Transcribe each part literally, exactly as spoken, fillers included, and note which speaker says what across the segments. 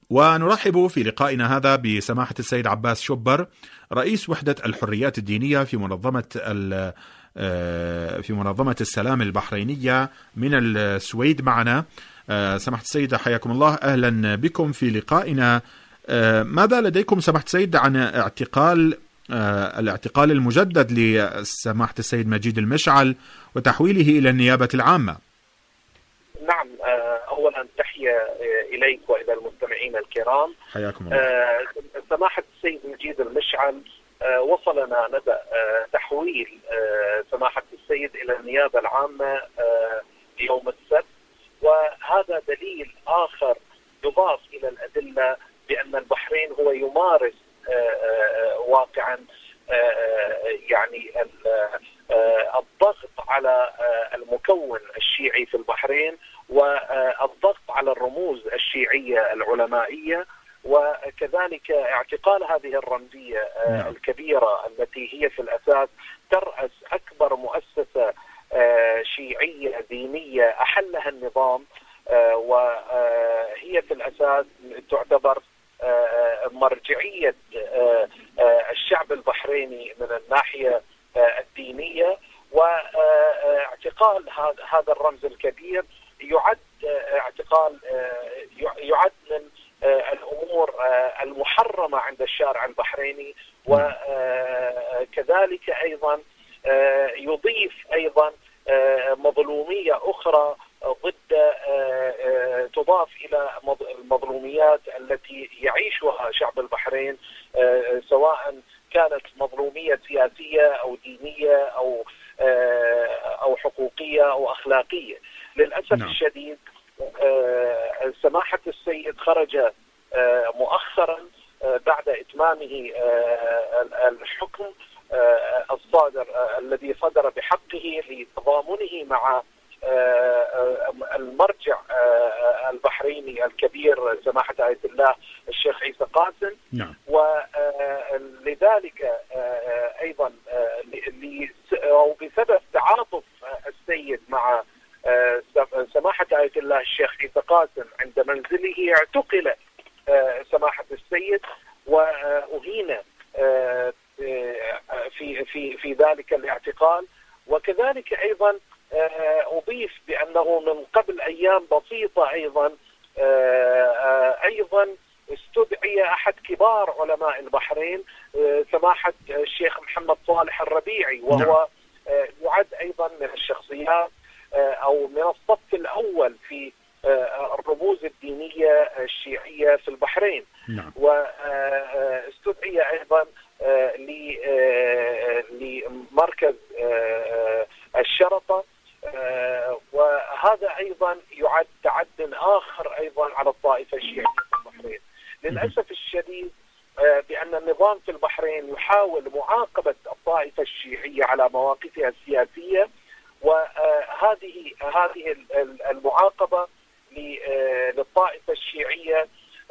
Speaker 1: ونرحب في لقائنا هذا بسماحة السيد عباس شبر، رئيس وحدة الحريات الدينية في منظمة في منظمة السلام البحرينية من السويد معنا. سماحة السيد حياكم الله، أهلا بكم في لقائنا. ماذا لديكم سماحة السيد عن اعتقال الاعتقال المجدد لسماحة السيد مجيد المشعل وتحويله إلى النيابة العامة؟
Speaker 2: نعم، أولا تحية إليك وإلى المستمعين الكرام.
Speaker 1: حياكم الله.
Speaker 2: سماحة السيد مجيد المشعل وصلنا ندى تحويل سماحة السيد إلى النيابة العامة يوم السبت، وهذا دليل آخر يضاف إلى الأدلة بأن البحرين هو يمارس واقعا يعني الضغط على المكون الشيعي في البحرين والضغط على الرموز الشيعية العلمائية، وكذلك اعتقال هذه الرمزية الكبيرة التي هي في الأساس ترأس أكبر مؤسسة شيعية دينية أحلها النظام، وهي في الأساس تعتبر مرجعية الشعب البحريني من الناحية الدينية. واعتقال هذا الرمز الكبير يعد اعتقال يعد من الأمور المحرمة عند الشارع البحريني، وكذلك أيضا يضيف أيضا مظلومية أخرى ضد تضاف إلى المظلوميات التي يعيشها شعب البحرين، سواء كانت مظلومية سياسية أو دينية أو أو حقوقية أو أخلاقية. للأسف نعم. الشديد سماحة السيد خرج مؤخرا بعد إتمامه الحكم الصادر الذي صدر بحقه لتضامنه مع المرجع البحريني الكبير سماحة آية الله الشيخ عيسى قاسم.
Speaker 1: نعم.
Speaker 2: ولذلك أيضا أو بسبب تعاطف السيد مع سماحة آية الله الشيخ عيسى قاسم عند منزله اعتقل سماحة السيد وأهين في في في ذلك الاعتقال. وكذلك أيضا أضيف بأنه من قبل أيام بسيطة أيضا أيضا استدعي أحد كبار علماء البحرين سماحة الشيخ محمد صالح الربيعي، وهو يعد أيضا من الشخصيات أو من الصف الأول في الرموز الدينية الشيعية في البحرين.
Speaker 1: نعم.
Speaker 2: واستدعي أيضا لمركز الشرطة، وهذا أيضا يعد تعد آخر أيضا على الطائفة الشيعية في البحرين. للأسف الشديد بأن النظام في البحرين يحاول معاقبة الطائفة الشيعية على مواقفها السياسية، وهذه هذه المعاقبة للطائفة الشيعية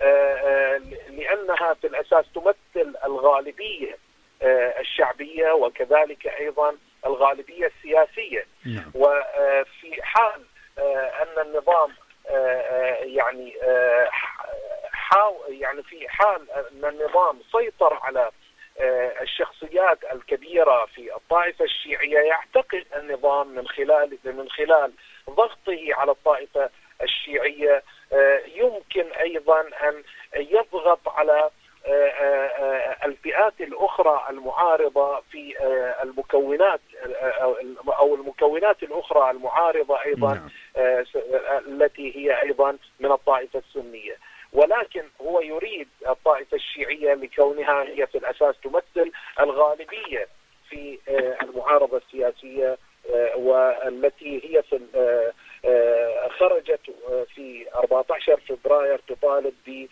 Speaker 2: لأنها في الأساس تمثل الغالبية الشعبية وكذلك أيضا الغالبية السياسية.
Speaker 1: نعم.
Speaker 2: وفي حال أن النظام يعني يعني في حال أن النظام سيطر على الشخصيات الكبيرة في الطائفة الشيعية، يعتقد النظام من خلال من خلال ضغطه على الطائفة الشيعية يمكن أيضا أن يضغط على الفئات الأخرى المعارضة في المكونات أو المكونات الأخرى المعارضة أيضا التي هي أيضا من الطائفة السنية. ولكن هو يريد الطائفة الشيعية لكونها هي في الأساس تمثل الغالبية في المعارضة السياسية، والتي هي في خرجت في أربعة عشر فبراير تطالب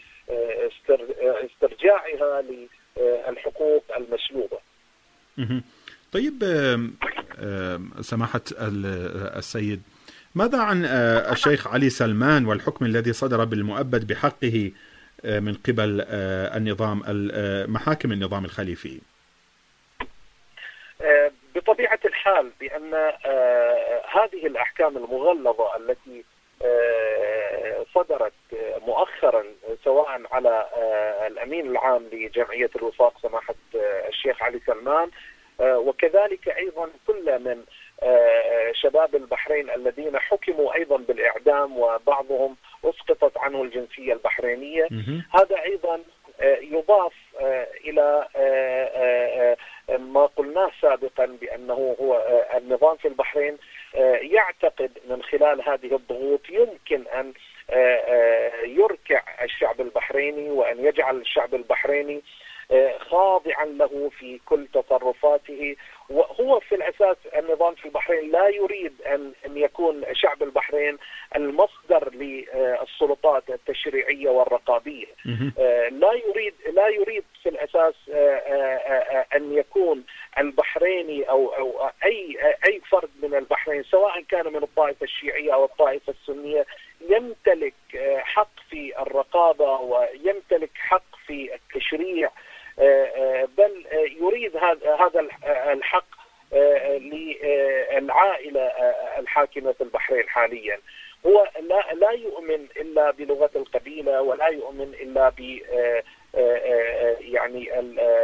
Speaker 2: باسترجاعها للحقوق المسلوبة.
Speaker 1: طيب سماحة السيد، ماذا عن الشيخ علي سلمان والحكم الذي صدر بالمؤبد بحقه من قبل النظام محاكم النظام الخليفي؟
Speaker 2: بطبيعة الحال بأن هذه الأحكام المغلظة التي صدرت مؤخرا سواء على الأمين العام لجمعية الوفاق سماحة الشيخ علي سلمان، وكذلك أيضا كل من شباب البحرين الذين حكموا أيضا بالإعدام وبعضهم أسقطت عنه الجنسية البحرينية. هذا أيضا يضاف إلى ما قلناه سابقا بأنه هو النظام في البحرين يعتقد من خلال هذه الضغوط يمكن أن يركع الشعب البحريني وأن يجعل الشعب البحريني خاضعا له في كل تصرفاته. وهو في الأساس النظام في البحرين لا يريد أن أن يكون شعب البحرين المصدر للسلطات التشريعية والرقابية. لا يريد لا يريد في الأساس أن يكون البحريني أو أو أي أي فرد من البحرين سواء كان من الطائفة الشيعية أو الطائفة السنية يمتلك حق في الرقابة ويمتلك حق في التشريع، بل يريد هذا الحق للعائلة الحاكمة في البحرين حاليا. هو لا لا يؤمن إلا بلغة القبيلة ولا يؤمن إلا ب يعني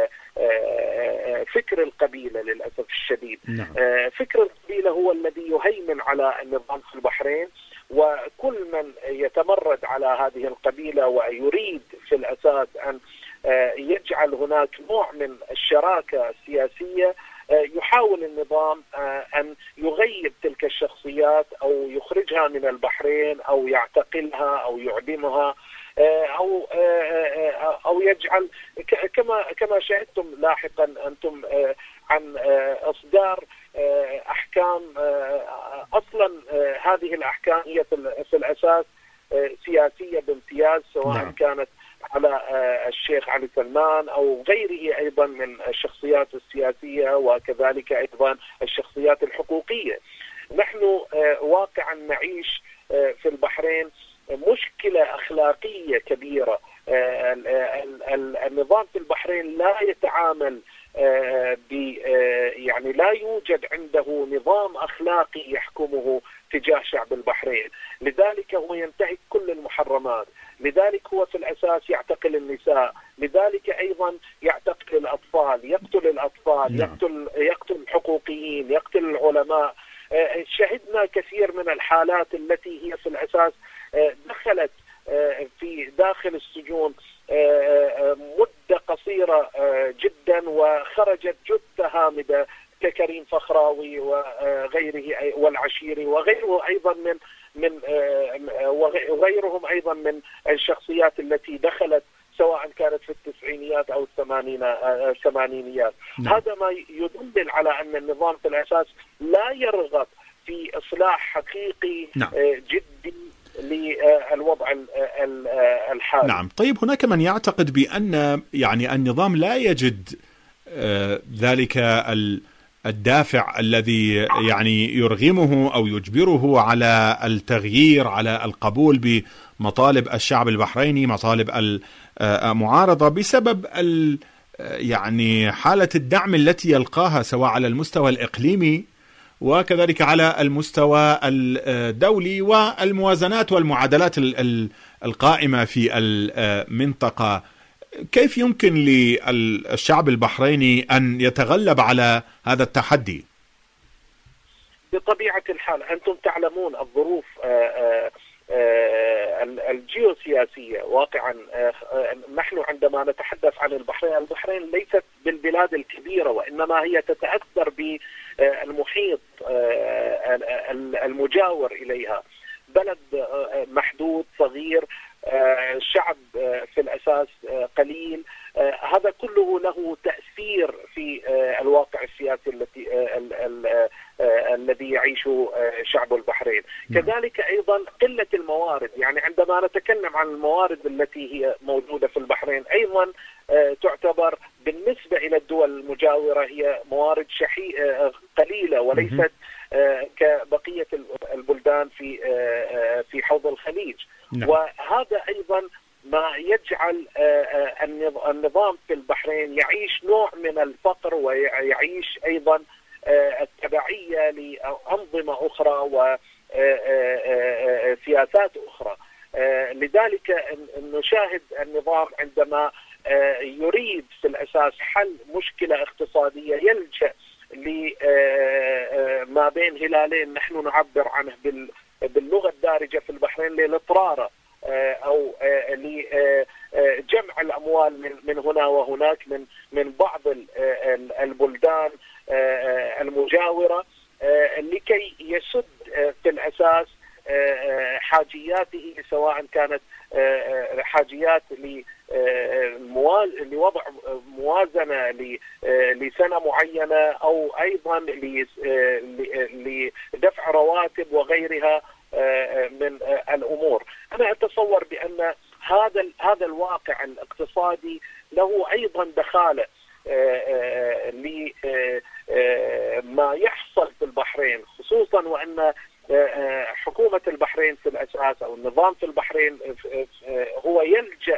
Speaker 2: فكر القبيلة للأسف الشديد. فكر القبيلة هو الذي يهيمن على النظام في البحرين، وكل من يتمرد على هذه القبيلة ويريد في الأساس أن يجعل هناك نوع من الشراكة السياسية يحاول النظام أن يغيب تلك الشخصيات أو يخرجها من البحرين أو يعتقلها أو يعدمها أو أو يجعل كما كما شاهدتم لاحقا أنتم عن إصدار أحكام. أصلا هذه الأحكام هي في الأساس سياسية بامتياز، سواء نعم. كانت على الشيخ علي سلمان أو غيره أيضا من الشخصيات السياسية وكذلك أيضا الشخصيات الحقوقية. نحن واقعا نعيش في البحرين مشكلة أخلاقية كبيرة. النظام في البحرين لا يتعامل ب يعني لا يوجد عنده نظام أخلاقي يحكمه تجاه شعب البحرين، لذلك هو ينتهك كل المحرمات، لذلك هو في الأساس يعتقل النساء، لذلك أيضا يعتقل الأطفال، يقتل الأطفال، يقتل يقتل الحقوقيين، يقتل العلماء. شهدنا كثير من الحالات التي هي في الأساس دخلت في داخل السجون مدة قصيرة جدا وخرجت جثة هامدة ككريم فخراوي وغيره والعشيري وغيره أيضا من من وغيرهم أيضا من الشخصيات التي دخلت سواء كانت في التسعينيات أو الثمانينيات. نعم. هذا ما يدل على أن النظام في الأساس لا يرغب في إصلاح حقيقي. نعم. جدي للوضع الحالي.
Speaker 1: نعم. طيب هناك من يعتقد بأن يعني النظام لا يجد ذلك الدافع الذي يعني يرغمه أو يجبره على التغيير، على القبول بمطالب الشعب البحريني، مطالب المعارضة، بسبب يعني حالة الدعم التي يلقاها سواء على المستوى الإقليمي وكذلك على المستوى الدولي والموازنات والمعادلات القائمة في المنطقة. كيف يمكن للشعب البحريني أن يتغلب على هذا التحدي؟
Speaker 2: بطبيعة الحال أنتم تعلمون الظروف الجيوسياسية واقعا. نحن عندما نتحدث عن البحرين، البحرين ليست بالبلاد الكبيرة وإنما هي تتأثر بالمحيط المجاور إليها. بلد محدود صغير، شعب في الأساس قليل، هذا كله له تأثير في الواقع السياسي التي الذي يعيشه شعب البحرين. كذلك أيضا قلة الموارد، يعني عندما نتكلم عن الموارد التي هي موجودة في البحرين أيضا تعتبر بالنسبة إلى الدول المجاورة هي موارد شحي قليلة وليست كبقية البلدان في في حوض الخليج. وهذا أيضا ما يجعل النظام في البحرين يعيش نوع من الفقر ويعيش أيضا التبعية لأنظمة أخرى سياسات أخرى. لذلك نشاهد النظام عندما يريد في الأساس حل مشكلة اقتصادية يلجأ لما بين هلالين نحن نعبر عنه باللغة الدارجة في البحرين للإطرارة أو لجمع الأموال من من هنا وهناك من من بعض البلدان المجاورة لكي يسد في الأساس حاجياته، سواء كانت حاجيات لوضع موازنة لسنة معينة أو أيضا لدفع رواتب وغيرها من الأمور. أنا أتصور بأن هذا هذا الواقع الاقتصادي له أيضا دخالة لما يحصل في البحرين، خصوصا وأن حكومة البحرين في الأساس أو النظام في البحرين هو يلجأ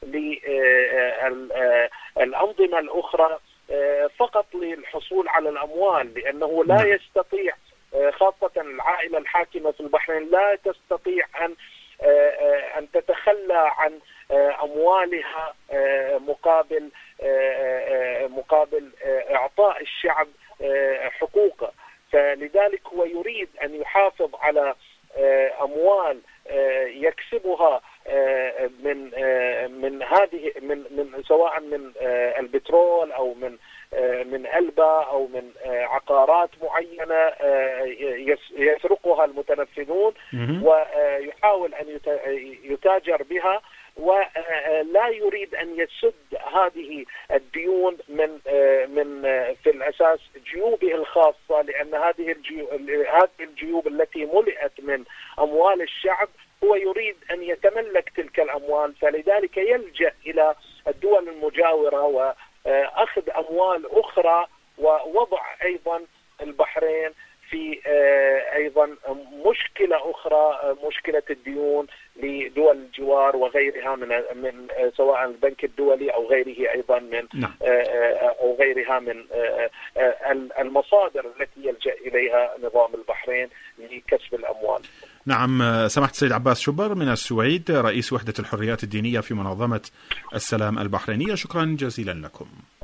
Speaker 2: للأنظمة الأخرى فقط للحصول على الأموال، لأنه لا يستطيع، خاصة العائلة الحاكمة في البحرين لا تستطيع أن أن تتخلى عن أموالها مقابل مقابل إعطاء الشعب حقوقه. فلذلك هو يريد أن يحافظ على أموال يكسبها من من هذه من من سواء من البترول أو من من ألبا أو من عقارات معينة يسرقها المتنفذون ويحاول أن يتاجر بها، ولا يريد أن يسد هذه الديون من من في الأساس جيوبه الخاصة، لأن هذه الجيوب هذه الجيوب التي ملئت من أموال الشعب هو يريد أن يتملك تلك الأموال، فلذلك يلجأ إلى الدول المجاورة وأخذ أموال أخرى ووضع أيضا البحرين في أيضا مشكلة أخرى، مشكلة الديون لدول الجوار وغيرها من من سواء البنك الدولي أو غيره أيضا من أو غيرها من المصادر التي يلجأ إليها نظام البحرين لكسب الأموال.
Speaker 1: نعم، سماحة السيد عباس شبر من السويد، رئيس وحدة الحريات الدينية في منظمة السلام البحرينية، شكرا جزيلا لكم.